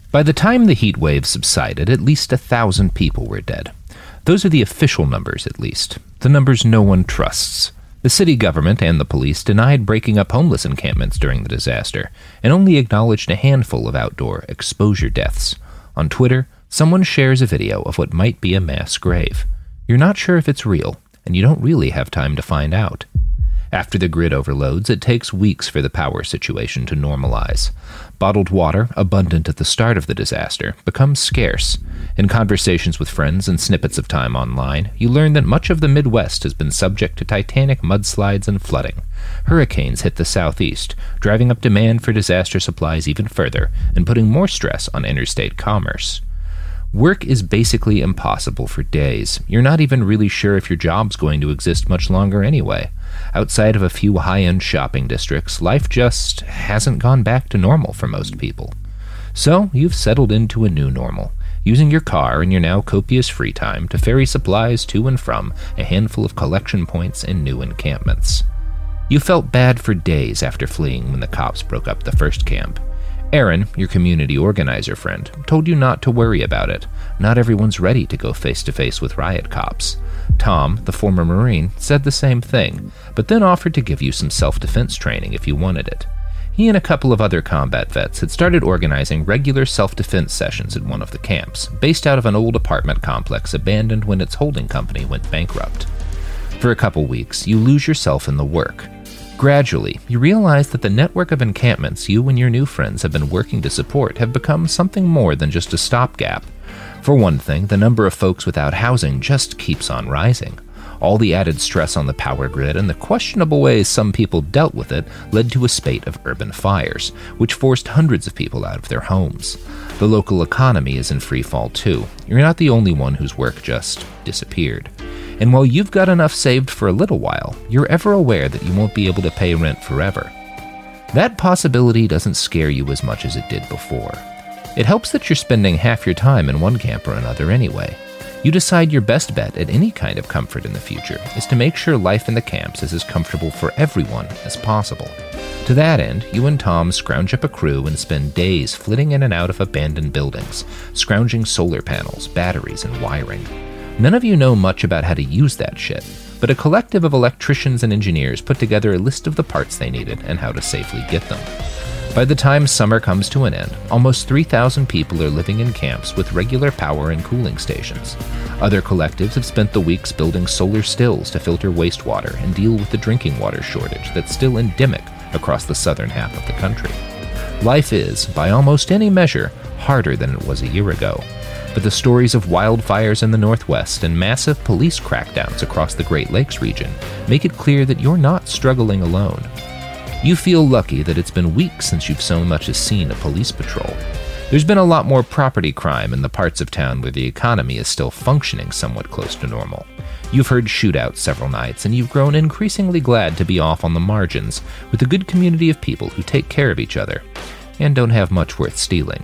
By the time the heat wave subsided, at least 1,000 people were dead. Those are the official numbers, at least. The numbers no one trusts. The city government and the police denied breaking up homeless encampments during the disaster, and only acknowledged a handful of outdoor exposure deaths. On Twitter, someone shares a video of what might be a mass grave. You're not sure if it's real, and you don't really have time to find out. After the grid overloads, it takes weeks for the power situation to normalize. Bottled water, abundant at the start of the disaster, becomes scarce. In conversations with friends and snippets of time online, you learn that much of the Midwest has been subject to titanic mudslides and flooding. Hurricanes hit the southeast, driving up demand for disaster supplies even further and putting more stress on interstate commerce. Work is basically impossible for days. You're not even really sure if your job's going to exist much longer anyway. Outside of a few high-end shopping districts, life just hasn't gone back to normal for most people. So, you've settled into a new normal, using your car and your now copious free time to ferry supplies to and from a handful of collection points and new encampments. You felt bad for days after fleeing when the cops broke up the first camp. Aaron, your community organizer friend, told you not to worry about it. Not everyone's ready to go face-to-face with riot cops. Tom, the former Marine, said the same thing, but then offered to give you some self-defense training if you wanted it. He and a couple of other combat vets had started organizing regular self-defense sessions at one of the camps, based out of an old apartment complex abandoned when its holding company went bankrupt. For a couple weeks, you lose yourself in the work. Gradually, you realize that the network of encampments you and your new friends have been working to support have become something more than just a stopgap. For one thing, the number of folks without housing just keeps on rising. All the added stress on the power grid and the questionable ways some people dealt with it led to a spate of urban fires, which forced hundreds of people out of their homes. The local economy is in free fall too. You're not the only one whose work just disappeared. And while you've got enough saved for a little while, you're ever aware that you won't be able to pay rent forever. That possibility doesn't scare you as much as it did before. It helps that you're spending half your time in one camp or another anyway. You decide your best bet at any kind of comfort in the future is to make sure life in the camps is as comfortable for everyone as possible. To that end, you and Tom scrounge up a crew and spend days flitting in and out of abandoned buildings, scrounging solar panels, batteries, and wiring. None of you know much about how to use that shit, but a collective of electricians and engineers put together a list of the parts they needed and how to safely get them. By the time summer comes to an end, almost 3,000 people are living in camps with regular power and cooling stations. Other collectives have spent the weeks building solar stills to filter wastewater and deal with the drinking water shortage that's still endemic across the southern half of the country. Life is, by almost any measure, harder than it was a year ago. But the stories of wildfires in the Northwest and massive police crackdowns across the Great Lakes region make it clear that you're not struggling alone. You feel lucky that it's been weeks since you've so much as seen a police patrol. There's been a lot more property crime in the parts of town where the economy is still functioning somewhat close to normal. You've heard shootouts several nights, and you've grown increasingly glad to be off on the margins with a good community of people who take care of each other and don't have much worth stealing.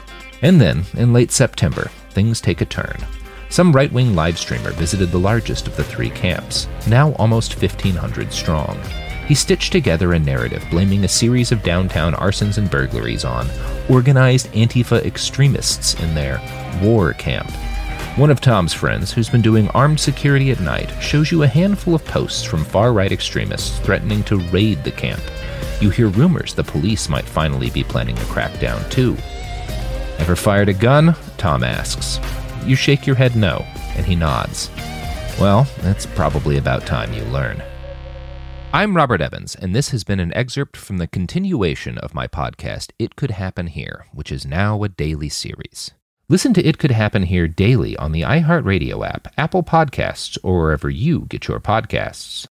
And then, in late September, things take a turn. Some right-wing live streamer visited the largest of the three camps, now almost 1,500 strong. He stitched together a narrative blaming a series of downtown arsons and burglaries on organized Antifa extremists in their war camp. One of Tom's friends, who's been doing armed security at night, shows you a handful of posts from far-right extremists threatening to raid the camp. You hear rumors the police might finally be planning a crackdown too. Ever fired a gun? Tom asks. You shake your head no, and he nods. Well, it's probably about time you learn. I'm Robert Evans, and this has been an excerpt from the continuation of my podcast, It Could Happen Here, which is now a daily series. Listen to It Could Happen Here daily on the iHeartRadio app, Apple Podcasts, or wherever you get your podcasts.